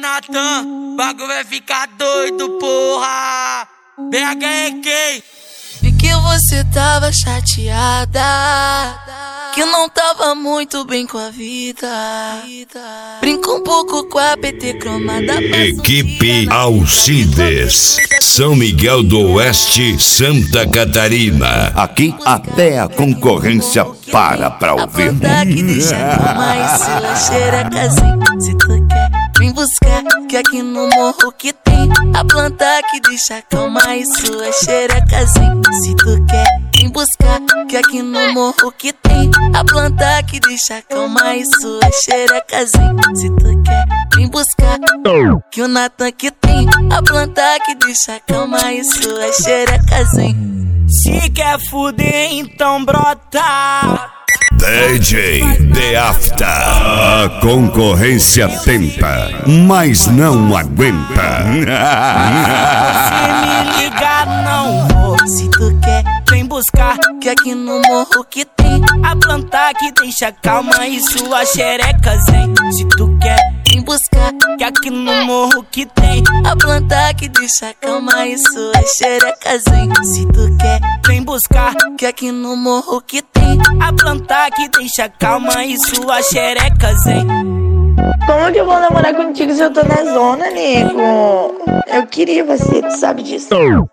Natan, bagulho vai ficar doido, porra. BHEK. Vi que você tava chateada, que não tava muito bem com a vida. Brinca um pouco com a PT cromada. Equipe Alcides, São Miguel do Oeste, Santa Catarina. Aqui até a concorrência para pra ouvir. A planta que deixa calma e sua xerecazinha. Se tu quer, vem buscar, que aqui no morro que tem. A planta que deixa calma e sua xerecazinha. Se tu quer, vem buscar, que aqui no morro que tem. A planta que deixa calma e sua xerecazinha. Se tu quer, vem buscar, que o Natan que tem. A planta que deixa calma e sua xerecazinha. Se quer fuder, então brota. DJ The After. A concorrência tenta, mas não aguenta. Se me ligar, não vou. Se tu quer, Vem buscar, que aqui no morro que tem. a planta que deixa calma e sua xereca zen. Se tu quer, Vem buscar, que aqui no morro que tem. a planta que deixa calma e sua xerecazinha. Se tu quer, Vem buscar, que aqui no morro que tem. a planta que deixa calma e sua xereca zen. Como que eu vou namorar contigo se eu tô na zona, nego? Eu queria você, tu sabe disso.